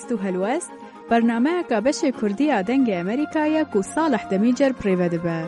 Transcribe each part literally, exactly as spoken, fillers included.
هست و هلوست برنامه که بشه کردی آدنگ امریکایی که صالح دمیجر پریوده به.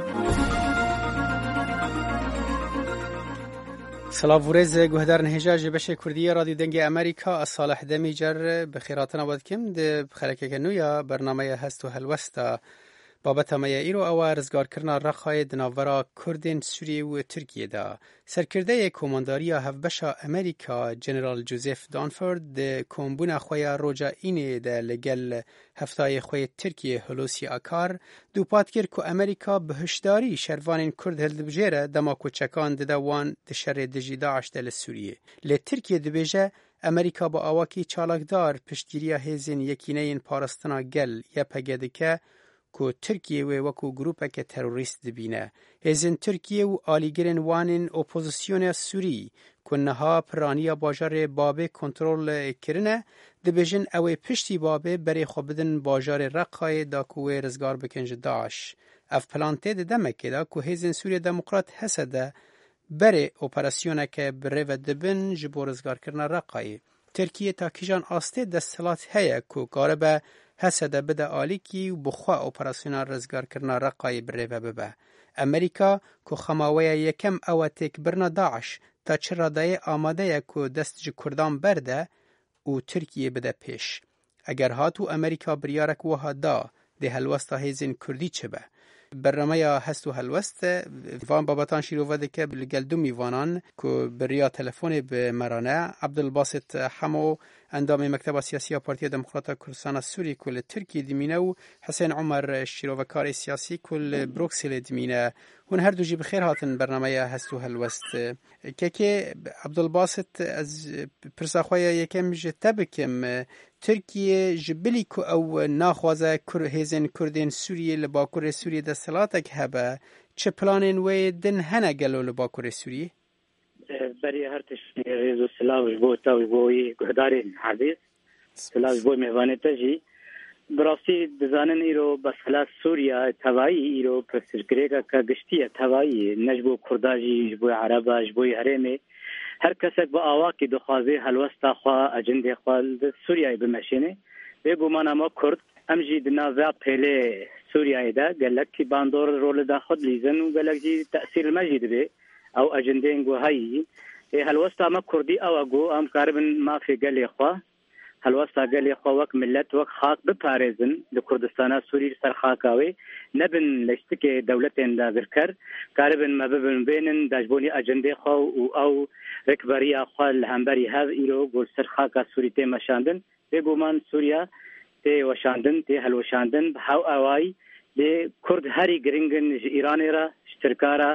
سلام ورز گوهدار نهجاج بشه کردی رادیو دنگ امریکا صالح دمیجر بخیراتنا بود کم ده بخلکه کنویا برنامه هست و هلوستا بابت ما ایرو او رزگار کرنا رخای دناورا کردین سوریه و ترکیه دا سرکرده کمانداریا هفبشا امریکا جنرال جوزف دانفورد ده کمبون خوی روجا اینه ده لگل هفتای خوی ترکیه هلوسی آکار دو پاتگر که امریکا بهشداری شروانین کرد هلد بجیره دما کوچکان ده دوان ده شر دجی داعش دل سوریه لی ترکیه ده بیجه امریکا با آواکی چالکدار پشتگیری هزین یکینین پارستنا گل یا پگده که که ترکیه و وکو گروپه که تروریست دبینه. هزین ترکیه و آلیگرین وانین اپوزیسیون سوری که نها پرانیا باجار بابه کنترول کرنه دبیجن اوی پشتی بابه بری خوبدن باجار رقای دا کوه رزگار بکنج داعش. اف پلانته ده دمکه دا که هزین سوری دموکرات حسده بری اپراسیونه که بری و دبن جبو رزگار کرنه رقای. ترکیه تا کجان آسته دستلات هیا که قاربه حسده بده آلیکی و بخوا اپراسیونال رزگار کرنا رقای بره و ببه. امریکا که خماوه یکم او تک برنا داعش تا چرا دای آماده که دست جه کردان برده و ترکیه بده پیش. اگر هاتو امریکا بریارک وها دا ده هلوستا هیزین کردی چه به؟ برنامه هست و هلوست وان بابتان شیرو وده که بلگل دو میوانان که بریا تلفون به مرانه عبدالباسط حمو اندام مکتب سیاسی پارتی دموکرات کردستان سوری کل ترکیه دمینه و حسین عمر شیروکار سیاسی کل بروکسل دمینه هون هر دو جی بخیر هاتن برنامه هست و هلوست که که عبدالباسط از پرساخوی یکم جتبکم ترکیه جبلی که او ناخوازه هزین کردین سوریه لباکور سوریه دستلاتک هبه چه پلانین وی دن هنه گلو لباکور سوریه؟ برای هر تشنی ریزو سلاوش بو تاوی بوی گهداری حدیث سلاوش بوی مهوانه تجی براستی دزانن ایرو بسلا سوریا توایی ایرو پرسرکریگا که گشتیه توایی نجبو کرداجی جبو عربا جبوی حرمه هر کسک با آواکی دخوازه حلوستا خواه اجنده خواه سوریای بمشینه بگو من اما کرد امجی دنازا پیله سوریای دا گلک کی باندور رول دا خود لیزن و گلک جی تأثیر مجید بی او اجنده انگو هایی هلوستا ما کردی او اگو ام کاربن ما فی گلی خواه هلوستا گلی خواه وک ملت وک خاک بپارزن دا کردستانا سوری سر خاکاوی نبن لشتک دولتین دا ذکر کاربن ما ببن بینن داجبونی اجنده خواه و او رکبری خواه لهمبری هاو ایرو گل سر خاکا سوری تی مشاندن بگو من سوریا تی وشاندن تی هلوشاندن بحاو اوای لی کرد هری گرنگن ایرانی را شترکارا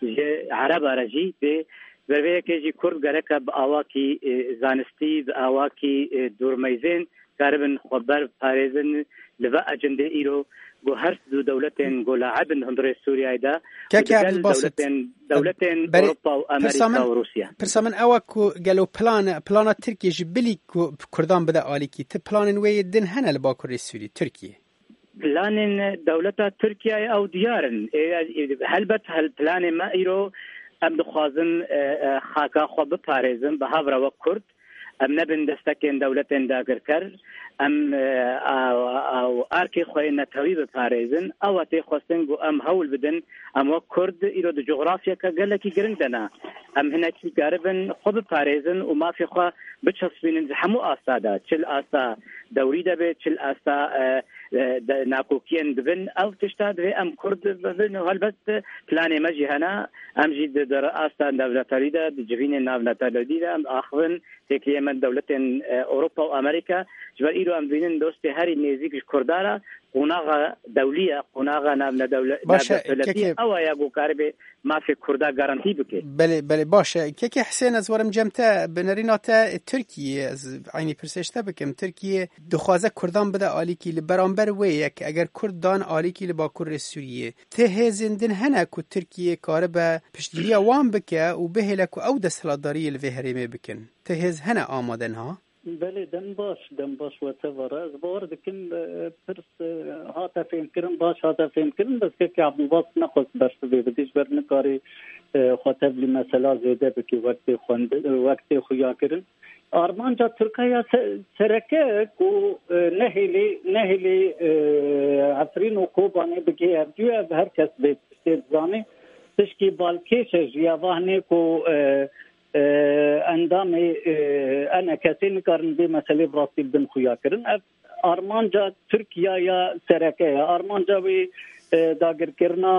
عرب راجی به بروی که جی کرد گرکه با آواکی زانستی با آواکی دورمیزین کاربن خبر پارزن لوا اجنده ایرو گو هر دو دولتین گو لعبن هندره سوریای دا که که عبدالباسط دولتین اروپا و امریکا و روسیا پرسامن اوا کو گلو پلان پلان ترکیه جبلی کو کردان بده آلیکی ت پلان وی دن هنه لبا کره سوری ترکیه پلان دولت ترکیه او دیارن هلبت هل پلان ما ایرو ام دخوازن خاکا خو بپارزن به هاورا و کرد ام نبن دستکین دولتین داگر کر ام او ارکی خوی نتوی بپارزن او تی خواستن گو ام هول بدن ام و کرد ایرو د جغرافیا که گلکی گرندنا ام هنا چی گاربن خو بپارزن و ما فی خو بچسبین همو آسادا چل آسا دوری دبه چل آسا ناکوکین دبن او تشتاد و ام کرد ببن و هلبت پلانی مجی هنا ام جید در آسا دولتاری دا جوین ناولتاری دا ام آخون تکیه من دولتین اوروپا و امریکا جبر ایرو ام بینن دوست هری نزدیک کردارا قناغ دوليه قناغ نام دوله دولتيه او ياغو كاربي ما في كردا غارانتي بك بله بله باشه كيك حسين از ورم جمتا بنريناتا تركيا از عيني پرسشتا بكم تركيا دخوازه كردان بده آليكي لبرانبر ويك اگر كردان آليكي لبا كر سوريه ته زندن هنا كو تركيا كاربا پشتگیری وان بك و بهلك او دسلاداري الوهريمه بكن ته هنا آمادن ها بله دم باش دم باش وتفر از باور دکم پرس هاتا فهم کرن باش هاتا فهم کرن بس که عبدالباس نخواست برس بدیش بر نکاری خاطب لی مسئله زیده بکی وقت خوند وقت خویا کرن آرمانجا ترکیه سرکه کو نهلی نهلی عفرین و کوبانه بکی افجوه هر کس به استیزانه تشکی بالکیش جیاوانه کو اندام انا کسی نکارن به مسئله براستی بدن خویا کرن آرمانجا ترکیه یا سرکه آرمانجا وی داگر کرنا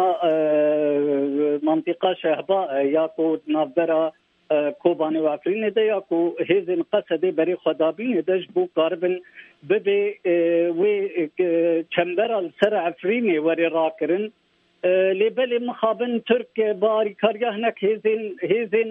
منطقه شهبا یا کو نافبرا کوبانه و افرین ده یا کو هیزن قصده بری خدابین ده جبو کاربن ببی وی چمبرال سر افرین وری را کرن لیبل مخابن ترک باری کاریا هنک هیزن هیزن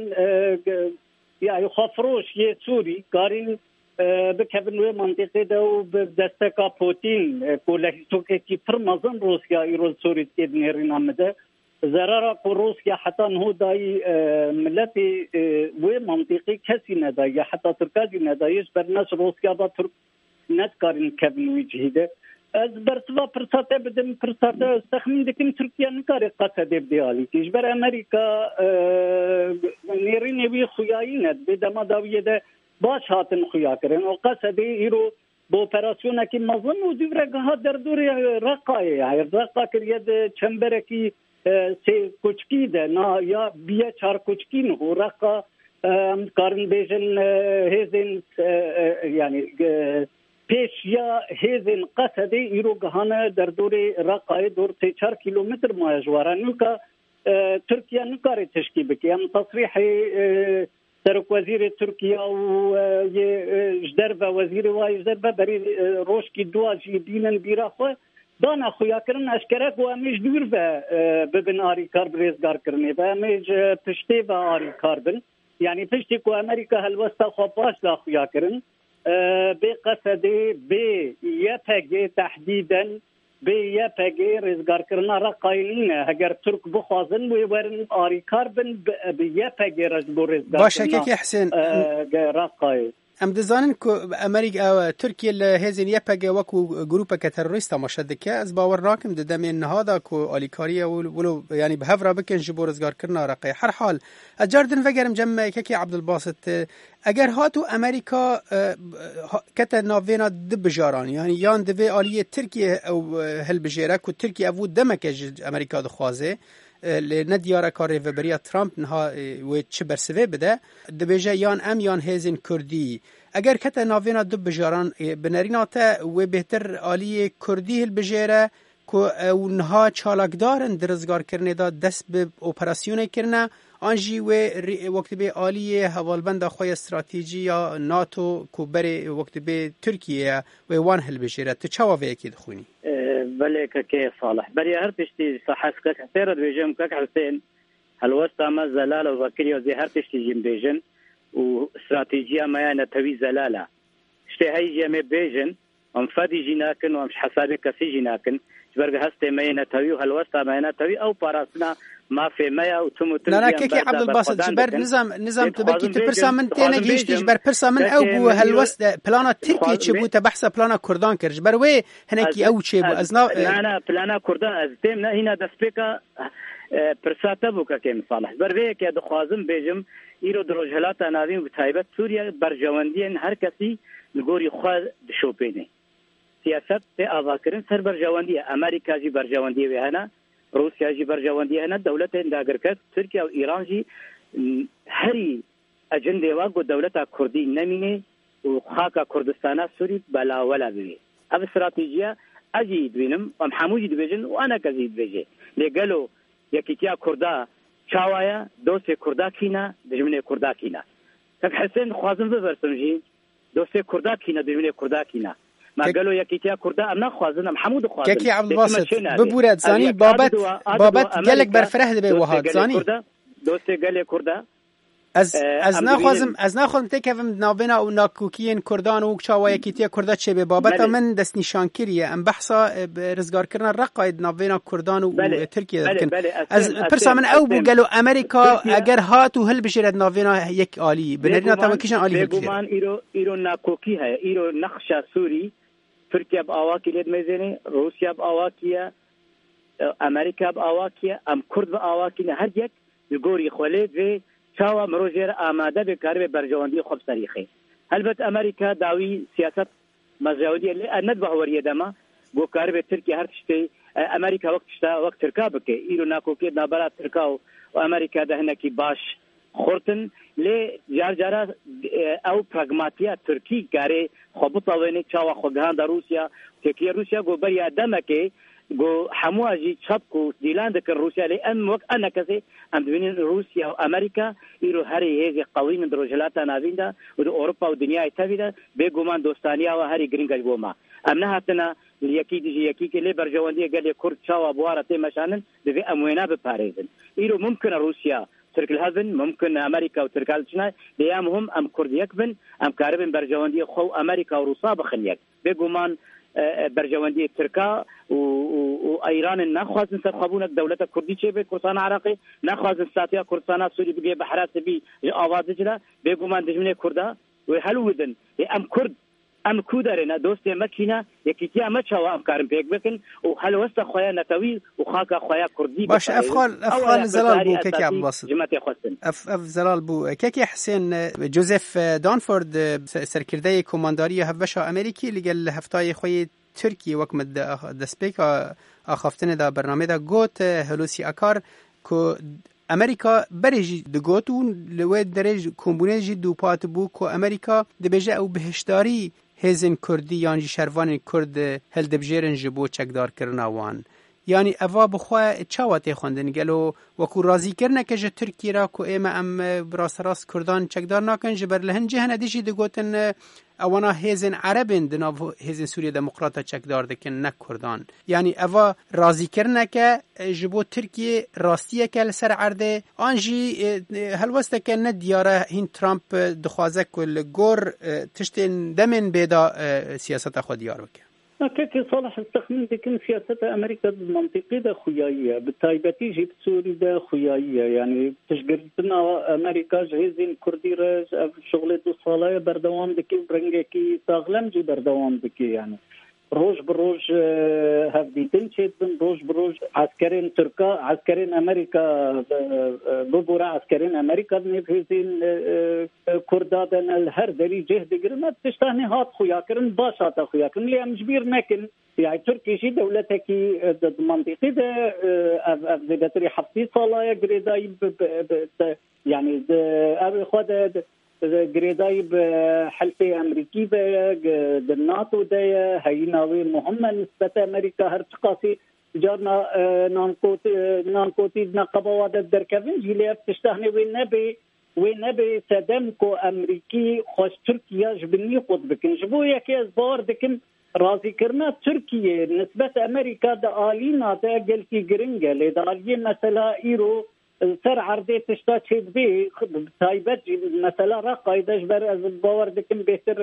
یا خفروش یه سوری کارین بکبن و منطقه ده و دستکا پوتین کو لحیسوکه کی پرمازن روسیا ایرول سوری تیدن هرین آمده ضرر کو روسیا حتی نهو دای ملتی و منطقی کسی ندای یا حتی ترکازی ندایش بر ناس روسیا با ترک ند کارین کبن وی جهیده از برسوا پرساته بدم پرساته استخمین دکم ترکیه نکاری قصده بدیالی تیش بر امریکا نیرین وی خویایی ند بدما داویه ده باش هاتن خویا کرن و قصده ایرو با اپراسیونه که مظن و دیوره ها در دور رقایه یعنی رقا کرید چنبرکی سی کوچکی ده نا یا بیه چار کوچکی نه رقا کارن بیجن هیزن یعنی پیش یا هیزن قصده ایرو گهانه در دور رقای دور سی چار کیلومتر ماجواره نوکا ترکیه نکاری تشکی بکی هم تصریح سرک وزیر ترکیه و جدر و وزیر وای جدر و بری روشکی دو جی دینن بیرا خو دانا خویا کرن اشکره کو امیج دور و ببن آری کار برزگار کرنه و امیج پشتی و آری کار بن یعنی پشتی کو امریکا هلوستا خو باش دا خویا کرن به قصده به یپگی تحدیداً به یپگی رزگار کرنا را قایلینه اگر ترک بخوازن و ورن آری کار بن به یپگی رزبو رزگار باشه که حسین را قایل ام دزانن که امریکا ترکیه لهزین یپگی وکو گروپا که تروریستا مشد که از باور راکم ددم این نهادا که آلیکاریه ولو یعنی به هفرا بکن جبو رزگار کرنا را قای هر حال اجاردن وگرم جمع که عبدالباسط اگر هاتو امریکا کت ناوینا دب جاران یعنی یان دوی آلیه ترکیه او هل بجیره که ترکیه او دمک امریکا دخوازه لندیاره کاری و بریا ترامپ نها و چه برسوه بده دبیجه یان ام یان هیزن کردی اگر کت ناوینا دب بجاران بنریناته و بهتر آلیه کردی هل بجیره که اونها چالاکدارن درزگار کرنه دا دست به اپراسیونه کرنه آنجی و وقت به آلیه حوالبند خوی استراتژی یا ناتو کو بری وقت به ترکیه و وان هل بجیره تو چه واوی اکید خونی بله که صالح بری هر تشتی صحاف که حسیر بیجم که حسین هلوستا ما زلال و وکری و زی هر تشتی جم بیجن و استراتژی ما یا نتوی زلاله شتی هایی جمع بیجن ام فادی جناکن و امش حسابی کسی جناکن جبرگ هسته ما نتوی و هلوستا ما نتوی او پاراسنا ما في ما او تم تم لا لا كيكي عبد الباسط جبر نظام نظام تبكي تبرسا من تينا جيشتي جبر برسا من او بو هالوسط بلانا تركيا تشبو تبحث بلانا كردان كر جبر وي هناكي او تشبو ازنا انا بلانا كردان از تيمنا هنا دسبيكا برسا تبوكا كيم صالح بر وي كي دخوازم بيجم ايرو دروجهلات اناوين بتايبت سوريا برجواندين هر كسي نغوري خو دشوبيني سياست تي اواكرن سر برجوانديه امريكا جي برجوانديه وهنا روسيا جي برجوانديه هنا دولت انداغركت تركيا وايران جي هري اجنده واغو دولتا كردي نمينه وخاكا كردستان سوري بلا ولا بي اب استراتيجيه اجي دوينم ام حموجي دبيجن وانا كزيد بيجي لقالو يكيتيا كردا چاوايا دوسه كردا كينا دجمنه كردا كينا تك حسين خوازم ببرسم جي دوسه كردا كينا دجمنه كردا كينا ما قالوا يكيتيا كردا امنا خوازنا محمود خوازنا كيكي عبد الباسط ببورد زاني بابت بابت قالك برفره دبي وهاد زاني دوسه قال كردا از از ناخوازم از ناخوازم تکفم نابینا و ناکوکین کردان و چاوای کیتی کردا چه به بابت من دست نشان کریه ام بحثا رزگار کردن رقاید نابینا کردان و ترکیه لكن از پرسا من او بو قالوا امریکا اگر هات و هل بشرد نابینا یک عالی بنرنا تاوکیشن عالی بشرد بگمان ایرو ایرو ناکوکی های ایرو نقش سوری ترکیه بآواکی لید میزنی روسیه بآواکیه امریکا بآواکیه ام کرد بآواکی نه هر یک الگوری خولید و چاوا مروجر آماده به کار به برجواندی خوب تاریخی. البته امریکا داوی سیاست مزاودی لی اند بهوریه دما گو کار به ترکیه هر چیزی امریکا وقت شتا وقت ترکا بکه ایرو ناکوکی نابرات ترکا و امریکا دهنه کی باش خورتن لی جار جارا او پراگماتیا ترکی کاره خوب طاوینه چاوا خوگهان در روسیا ترکیه روسیا گو بریا دمه که گو حمواجی چپکو دیلان دکر روسیا لی ام وقت انا کسی ام دوینین روسیا و امریکا ایرو هری هیزی قوی من دروجلاتا ناوینده و دو اوروپا و دنیای تاویده بگو من دوستانیا و هری گرینگل بوما ام نهاتنا یکی دیجی یکی که لی برجواندی گلی کرد چاوا بوارا تیمشانن دوی اموینا بپاریزن ایرو ممکن روسیا ترک الهزن ممکن امریکا و ترکالچنا لیام هم ام کرد یک بن ام کاربن برجواندی خو امریکا و روسا بخن یک بگو من برجواندی ترکا و و ایران نخواهد سرخابون دولت کردی چه به کردستان عراقی نخواهد ساتیا کردستان سوری بگه بحرات بی آواز جلا بگو من دجمنه کرده و حلو بدن ام کرد ام کودرنا دوست مکینا یکیتی ام چوا ام کارم پیک بکن و حل وسط خویا نتوی و خاک خویا کردی باش افخال افخال زلال بو ککی عباس جماعت خواستن اف اف زلال بو ککی حسین جوزف دانفورد سرکرده کمانداری هفشا امریکی لگل هفتای خوی ترکی وکمت دسپیک آخافتن دا برنامه دا گوت هلوسی اکار که امریکا برجی دگوتون لوی درج کمبونه جی دو پات بو که امریکا دبیجه او بهشداری هزین کردی یعنی شروان کرد هل دبجیرن جبو چکدار کرنا وان یعنی اوا بخوا چاوات خوندن گلو وکو رازی کرنه که جه ترکی را که ایمه ام براس راست کردان چکدار ناکن جبر لهن جهنه دیشی دگوتن اوانا هزین عربین دناو هزین سوریه دموکراتا چکدار دکن نک کردان یعنی اوا رازی کرنه که جبو ترکیه راستیه که لسر عرده آنجی هلوسته که ندیاره هین ترامپ دخوازه کل گور تشتین دمن بیدا سیاست خود دیار بکن كي صالح استخدم لكن سياسة أمريكا المنطقية ده خيائية بالتايبتي جيب سوري ده خيائية يعني تشجرتنا أمريكا جهزين كردي رج شغلة الصلاة بردوام دكي برنجكي تاغلم جي بردوام دكي يعني روج بروج هفديتين شيتن روج بروج عسكرين تركا عسكرين أمريكا ببورا عسكرين أمريكا نفذين كردادن الهر دري جهد قرمت تشتهني هات خياكرن باشات خياكرن اللي هم جبير مكن يعني تركي شي دولتكي منطقي ده أفزبتري حفظي صلاة قريداي يعني أبي خد گریدای به حلف امریکی به ناتو ده هیناوی مهمه نسبت امریکا هر چقاسی جارنا نانکوت نانکوتی نقبوات درکوین جلیف تشتهنی و نبی و نبی صدم کو امریکی خوش ترکیه جبنی خود بکن جبو یکی از بار دکن راضی کرنا ترکیه نسبت امریکا ده آلینا ده گلکی گرنگه لیدالیه مثلا ایرو سر عرضه تشتا چید بی تایبت مثلا رقای دجبر از باور دکم بهتر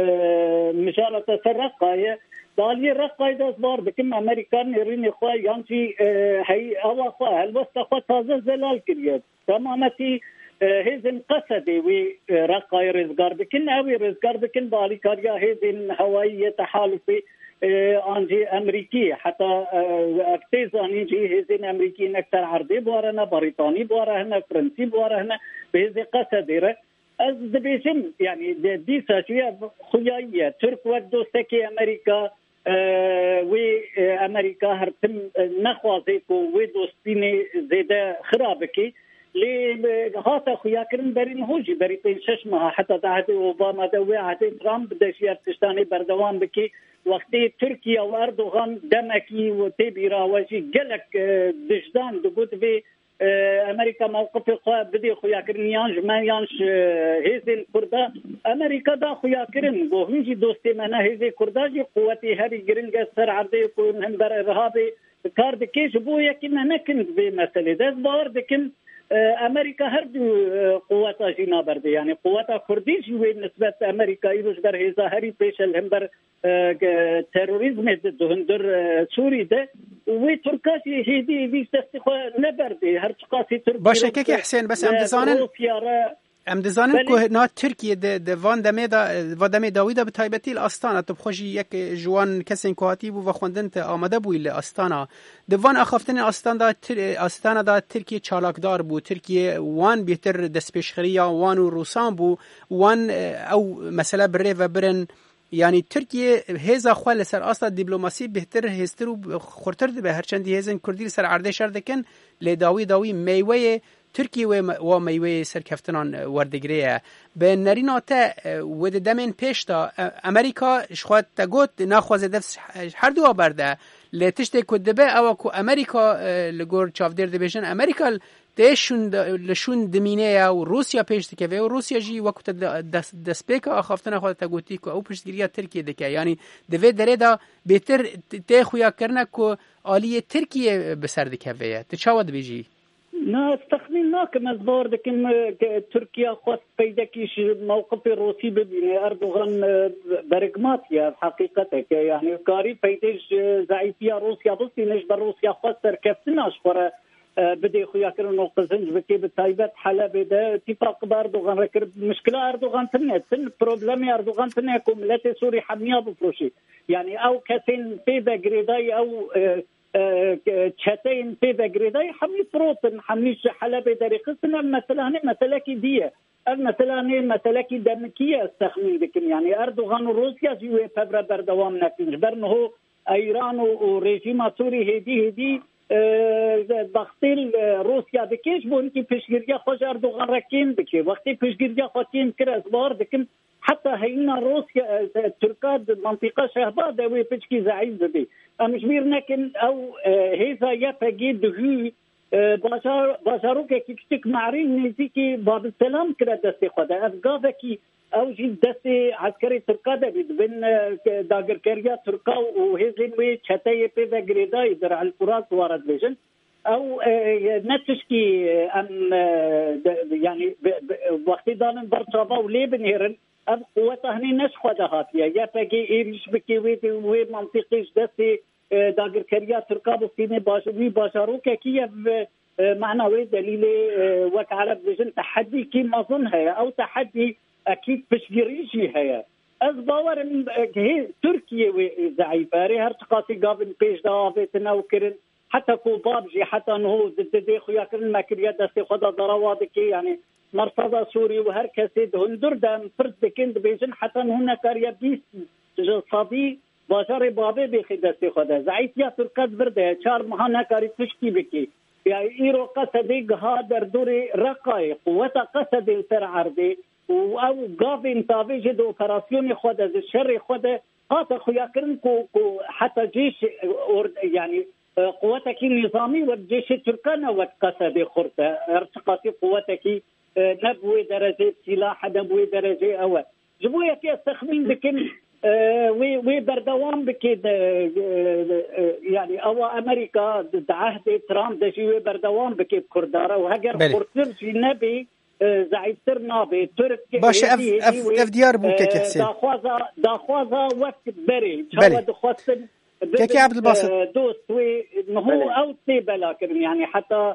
مشارت سر رقای دالی رقای دست بار دکم امریکان نرین خواه یانچی هی اوا خواه الوسط خواه تازه زلال کرید تمامتی هزین قصده وی رقای رزگار بکن اوی رزگار بکن بالی کاریا هزین هوایی تحالفی آنجی امریکی حتی اکتیز آنجی هزین امریکی نکتر عربی بوارنه بریطانی بوارنه فرنسی بوارنه به هزی قصده ره از دبیشم یعنی دیسا شویه خویاییه ترک و دوستکی امریکا و امریکا هر تم نخوازه که و دوستین زیده خرابه که لی هاتا خویا کرن برین هوجی بری پین شش ماه حتی دعوت اوباما دوی عهد ترامپ دشی ارتشتانی بردوام بکی وقتی ترکیه و اردوغان دمکی و تیبی راوشی گلک دجدان دگوت به امریکا موقف خواه بدی خویا کرن یانج من یانش هیزین کرده امریکا دا خویا کرن گو هنجی دوستی منه هیزی کرده جی قوتی هری گرنگ سر عرده کن هم بر ارهابی کار دکیش بو یکی نه نکند به مسئله دست باور دکن امریکا هر دو قوتا جینا برده یعنی قوتا کردی جوی نسبت امریکا ایروش بر هزاهری پیش الهمبر تروریزم دهندر سوری ده و ترکاشی هیدی ویش دستی خو نبرده هر چقاسی ترکی باشه که حسین بس ام دزانن ام دزانن که نا ترکیه ده ده وان دمی دا و دمی داویدا به تایبتی الاستانه تو بخوشی یک جوان کسی کهاتی بو و خوندن ته آمده بوی لاستانه ده وان اخافتن استان دا تر استانه دا ترکیه چالاکدار بو ترکیه وان بهتر دسپیشخریا وان و روسان بو وان او مثلا بره و برن یعنی ترکیه هزا خال سر اصلا دیپلماسی بهتر هستر و خورتر به هر چندی هزن کردی سر عرضه شر دکن ل داوی داوی میوه ترکیه و میوه سرکفتنان وردگریه به نریناته و دمن پیش تا امریکا شخوات تگوت ناخوازه دفس هر دو برده لتشت کدبه او کو امریکا لگور چافدر دبیشن امریکا تشون لشون دمینه و روسیا پیش تکه و روسیا جی وقت دس دسپیک اخافتن خود تگوتی کو او پشتگیری ترکیه دکه یعنی دوی دره دا بهتر ته خویا کرنه کو عالی ترکیه بسر دکه وی ته چاود بیجی نه تخمین ناکم از بار دکن ترکیه خواست پیدا کیش موقف روسی ببینه اردوغان برگماتیه حقیقته که یعنی کاری پیداش ضعیفیه روسیا بستی نش بر روسیا خواست سرکفتناش خوره بده خویا کردن قزنج بکی به تایبت حلب ده اتفاق با اردوغان رکر مشکل اردوغان تنه تن پروبلم اردوغان تنه که ملت سوری حمیه بفروشی یعنی او کسین پیدا گریدای او چتين في بقريداي حمي بروتين حمي حلبة دريقسنا مثلا مثلا كي ديه مثلا مثلا كي دمكيه استخمين بكم يعني اردوغان وروسيا جوي فبر بردوام نكنج برنه ايران وريجيم سوري هدي هدي وقتی روسیا بکش بون که پیشگیری خوش اردوغان رکین بکی وقتی پیشگیری خودین کرد بار دکم حتی هینا روسیا ترکات منطقه شهبا دوی پیشکی زعیم زدی امش بیر نکن او هیزا یا پگی دهی بازار بازارو که کشتک معرین نزدیکی باب السلام کرد دست خود افغانه کی او جی دست عسکری ترکا ده بید بین داگرکریا ترکا و هزین وی چته پی و گریدای در الفرات وارد بشن او نتشکی ام یعنی وقتی دانن برچاوا و لیبن هرن اب قوته هنی نش خود هاتیه یا پکی ایریش بکی وی وی منطقیش دست داگرکریا ترکا بسینه باشوی باشارو که کیه معنوي دليل وكالة بجن تحدي كي ما ظنها أو تحدي أكيد بشجريشي هي أزباور هي تركيا ضعيفة هر تقاسي قابل بيش دافعتنا وكرن حتى كوبابجي حتى إنه ضد دي خويا كرن ما كريا دستي خدا ضروادك يعني مرصد سوري وهر كسيد هندر دم فرد بكند بيجن حتى هنا كاريا بيس صدي باشار بابي بخي دستي خدا ضعيف يا تركات برده چار مهانا كاري تشكي بكي يعني إيرو قصدي هذا دوري رقاي قوة قصدي سر عرضي او قافين طابي جد اوبراسيون خود از الشر خود قاطع خويا كرن كو حتى جيش يعني قوتك النظامي والجيش التركي وقصدي خرطه ارتقاطي قوتك نبوي درجه سلاح نبوي درجه اول جبويه كي استخدم بكن وي وي بردوام بكيد يعني او امريكا ضد عهد ترامب دجي بردوام بكيد كرداره وهجر خرطر في النبي زعيتر نابي ترك باش اف اف اف ديار بو كيك حسين داخوازا داخوازا وقت بري جوا دخوستن كيك عبد الباسط دوست وي هو او تيبا لكن يعني حتى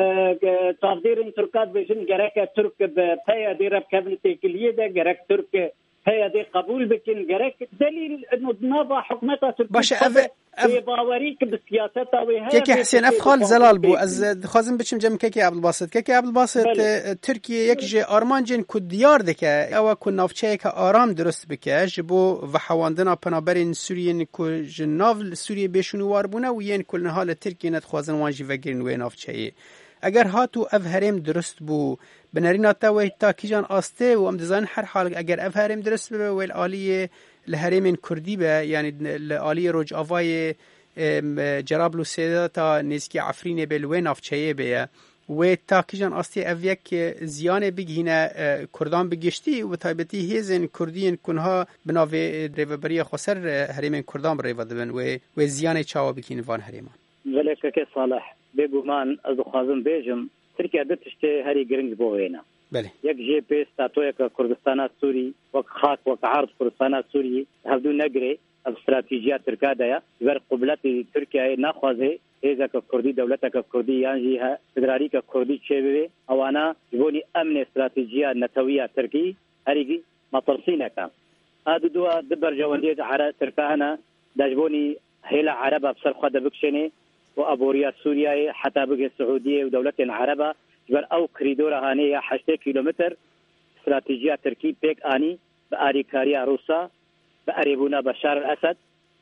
تقدير تركات بجن جرك ترك بهيا دي رب كابنتي كليه ده جرك ترك هيا دي قبول بكن جرك دليل انه نابا حكومتها تركيا باش اف باوريك بسياستها وهي كيك حسين افخال زلال بو از خازم بچم جم كيك عبد الباسط كيك عبد الباسط تركيا یک جه ارمانجن کو دیار دکه او کو نافچه که آرام درست بکه جبو و حواندنا پنابرین سورین کو جناو سوریه بشونوار بونه و ین کل حال ترکیه ند خوازن وانجی وگرین و نافچه اگر هاتو اف هرم درست بو بنرينا تاوي تاكيجان آسته و ام دزان هر حال اگر اف هرم درست بو ویل آلیه لهرم کردی به یعنی لآلیه روج آوای جرابلو سیدا تا نزکی عفرین بلوه نافچه به و تاکیجان آسته اف یک زیان بگینه کردان بگشتی و تایبتی هیزن کردین کنها بناوه ریوبری خسر هرم کردان ریو دبن و زیان چاوا بگین وان هرمان ولکه که صالح بگو من از خوازم بیجم ترکیه د تشته هری ګرنګ بوینا بله یک جی پی ستاتوی که کردستان سوری وک خاک وک عرض کردستان سوری هفدو نگری استراتیجیا ترکیه دیا ور قبلت ترکیه نخوازه ایزا که کردی دولت که کردی یعنی ها فدرالی که کردی چه بی اوانا جبونی امن استراتیجیا نتویه ترکی هریگی مطرسینه کام هادو دو دبر جواندیت عرب ترکاهنا دجبوني هلا عربة بصر خد بكشني وأبوريا سوريا حتى بقى السعودية ودولة عربة جبر أو كريدورة هانية حشتة كيلومتر استراتيجية تركي بيك آني بأريكاريا روسا بأريبونا بشار الأسد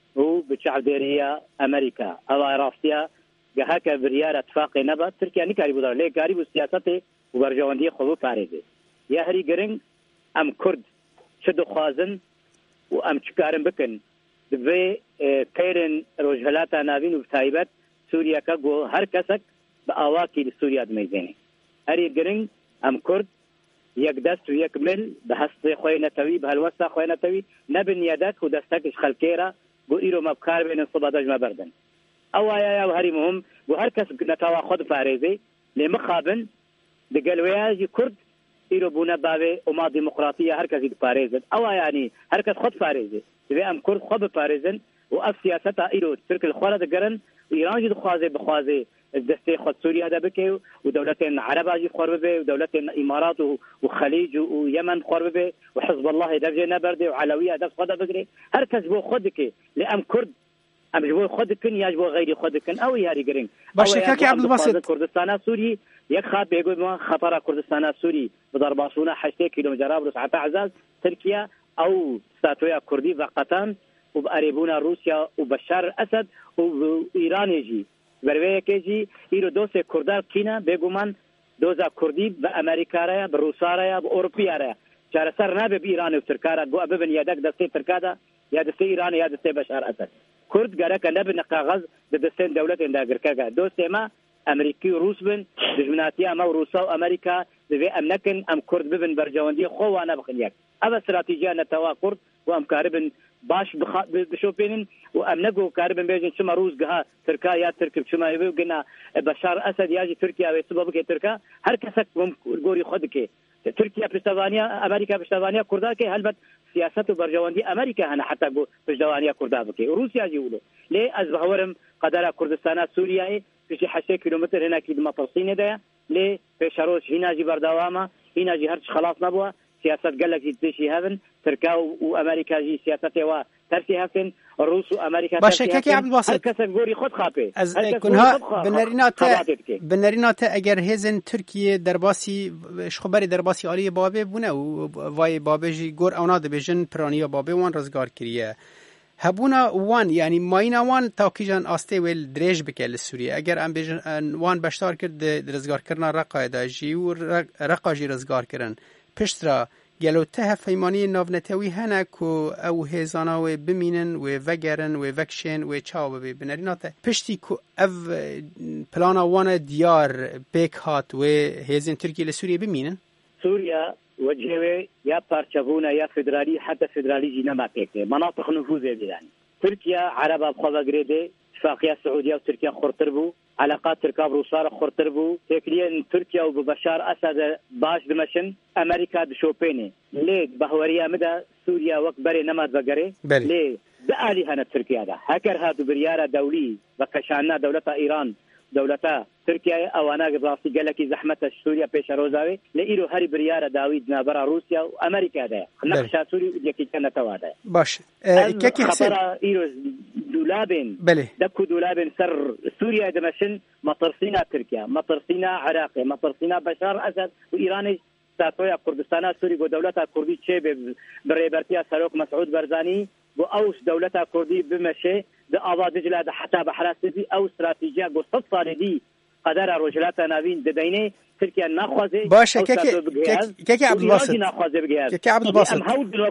وبشعب ديرية أمريكا أو راستيا جهك بريار اتفاق نبا تركيا نكاري بدر ليه كاري بالسياسة وبرجواندية خلو فارزة يا هري جرين أم كرد شدو خازن وأم تكارن بكن دبي كيرن روجهلاتا نابين وبتايبت سوريا كجو هر كسك بأواكي لسوريا دميزيني هري جرين أم كرد يقدس ويكمل بحث خوينا توي بهالوسط خوينا توي نبن يدك ودستكش خلكيرا بويرو مبكار بين الصبادج ما بردن او يا يا هري مهم وهركس نتوا خد فاريزي لمخابن دقلوياج كرد يرو بونا بابي وما ديمقراطيه هركس فاريزن او يعني هركس خد فاريزي بي ام كرد خد فاريزن واسياستا يرو ترك الخوره دقرن ايران جد خوازي بخوازي الدستي خد سوريا هذا بكي ودولتين عربة جي خربة ودولتين إمارات وخليج ويمن خربة وحزب الله دفجة نبردة وعلوية دفج خد بكري هركز بو خدك لأم كرد أم جبو خدكن يجبو غيري خدكن أو ياري قرين باشكاكي عبد الباسط كردستان سوري يخاب بيقول ما خطر كردستان سوري بضرباسونا حشتة كيلو جراب رسعة عزاز تركيا أو ستاتويا كردي فقطان وبقريبونا روسيا وبشار الأسد وإيران يجي بروی کیجی ایرو دوسه کردار کینا بگومان دوزا کردی به امریکا را به روسا را به اروپا را چاره سر نه به ایران و ترکیه را گو ابن یادک دسته ترکیه دا یا دسته ایران یا دسته بشار اسد کرد گره کنه به کاغذ د دسته دولت انداګرکا دوسته ما امریکای روس بن دجمناتیا ما روسا و امریکا به امنکن ام کرد ببن برجواندی خو وانا بخنیک ابا استراتیجیا نتوا کرد و ام کاربن باش بخ بشوبينن وامنجو كاربن بيجن شما روز جها تركيا يا تركب شما يبقى بشار اسد ياجي تركيا وسبب كي تركيا هر كسك غوري خدك تركيا بشتوانيا امريكا بشتوانيا كردا كي هلبت سياسه برجواندي امريكا انا حتى بشتوانيا كردا بكي روسيا يقولوا ليه ازبهورم قدر كردستان سوريا في حشي كيلومتر هنا كي مطرسين ده ليه بشروش هنا جي بردوامه هنا جي هرش خلاص نبوه سياسة قال لك يتشي هذن تركيا وأمريكا جي سياسته وترسي هذن الروس وأمريكا باشه كي عبد الباسط هركس غوري خد خابه از کنها بنرینات بنرینات اگر هزن ترکیه درباسی خبری درباسی عالی بابه بونه و وای بابه جی گور اوناد بجن پرانیا بابه وان رزگار کریه هبونا وان يعني ماينا وان تاكيجان آسته ويل دريج بكال سوريا اگر ام بجن وان بشتار کرد رزگار کرنا رقا دا جي و رقا جي رزگار کرن پشترا گلو ته فیمانی ناونتوی هنه کو او هزانا و بمینن و وگرن و وکشن و چاو ببی بنریناته پشتی کو او پلانا وان دیار بیک هات و هزین ترکیه لسوریه بمینن سوريا وجهه يا بارشابونا يا فدرالي حتى فدرالي جينا ما بيكته مناطق نفوذ يعني تركيا عربة بخوضة قريدة اتفاقية السعودية وتركيا خورتربو علاقات تركيا بروسارة خورتربو تكليا تركيا وبشار أسد باش دمشن أمريكا دشوبيني ليه بهوريا مدى سوريا وكبري نماذ بقري ليه بآلي هنا تركيا ده هكر هاتو بريارة دولي وكشانا دولة إيران دولتا تركيا اوانا براسي قالك زحمه سوريا بيش روزاوي لإيرو هري برياره داويد نابرا روسيا وامريكا ده نقشا سوري يكي كان تواده باش كيكي حسين ايرو دولابين بله دكو دولابين سر سوريا دمشن مطرسينا تركيا مطرسينا عراق مطرسينا بشار اسد وايران ساتويا كردستان سوري ودولتا كردي تشي بريبرتيا سلوك مسعود برزاني واوس دولتا كردي بمشي ده آباد جلاد حتى بحراسي أو استراتيجية قصة صاردي قدر رجلات نابين دبينه تركيا ناخذه باشه كيكي كيكي عبد الباسط كيكي عبد الباسط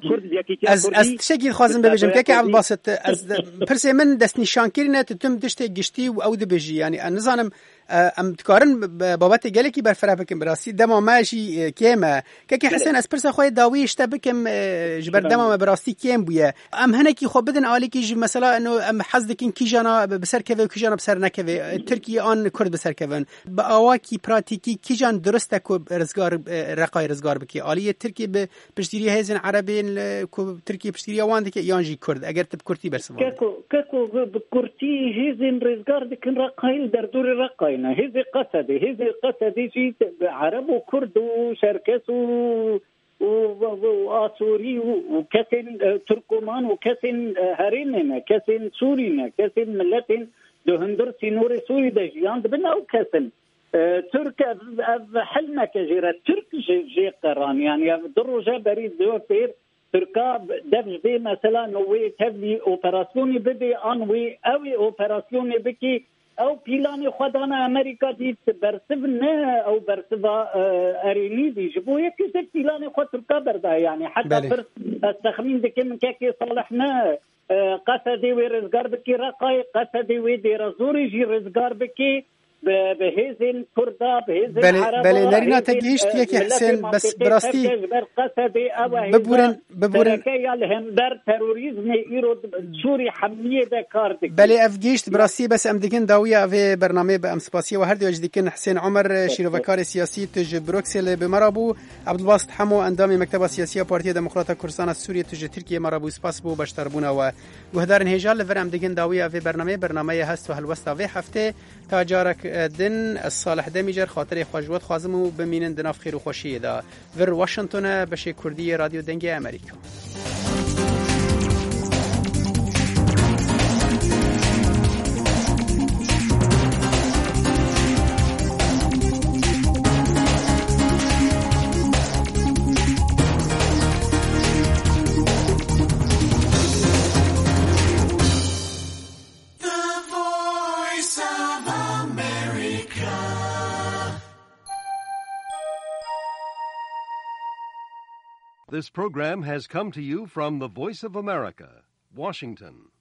از از تشكيل خازن ببجم كيكي عبد الباسط از برسي من دست نشان كرينه تتم دشتي گشتي و او دبجي يعني نظام ام تکارن بابت گله کی برفره بکم براستی دما ماشی کیمه که حسین از پرس خو داویش تا بکم جبر دما براستی کیم بویه ام هنه کی خو بدن عالی کی مثلا انه ام حزدکین کی جانا بسر کوي کی جانا بسر نکوي ترکیه آن کرد بسر کوین با اواکی پراتیکی کی جان درسته کو رزگار رقای رزگار بکی عالی ترکیه به پشتیری هزن عربین کو ترکیه پشتیری وان دک یانجی کرد اگر تب کرتی برسوان كاكو كاكو بكرتي هزن رزقار دكن رقايل دردور رقاينا هزي قصدي هزي قصدي جيت عرب وكرد وشركس وآسوري وكسن تركمان وكسن هريننا كسن سورينا كسن ملتين دهندر سينوري سوري دجيان دبنا وكسن ترك حلنا كجيرة ترك جي قران يعني دروجة بريد دوفير تركا دفش بي مثلا نوي تبلي اوبراسيوني بدي انوي اوي اوبراسيوني بكي او بيلاني خدانا امريكا دي برسفنا او برسفا اريني دي جبو يكي بيلاني خد تركا بردا يعني حتى فرس التخمين دي كم كاكي صالحنا قصدي وي رزقار بكي رقاي قصدي وي دي رزوري جي رزقار بكي بهزن كردا بهزن بله عربا بله نرينا تجيش تيك حسين بس براستي ببورن ببورن تركيا لهم در تروریسم ایرو سوری حملیه ده کار دک بله افگیشت براستي بس ام دكن داوية في برنامج بام سباسية وهردي وجد دكن حسين عمر شيروفكار سياسي تج بروكسل بمرابو عبد الباسط حمو اندامي مكتب سياسية بارتي ديمقراطية كردستان السورية تج تركيا مرابو سباس بو باشتربونا و وهدار انهجال لفر ام دكن داوية في برنامج برنامج هست وهالوستا في هفته تاجارك دن الصالح دمیجر خاطر خوشوت خوازم و بمینن دناف خیر و خوشی دا ور واشنطن بشه کردی رادیو دنگ امریکا. This program has come to you from the Voice of America, Washington.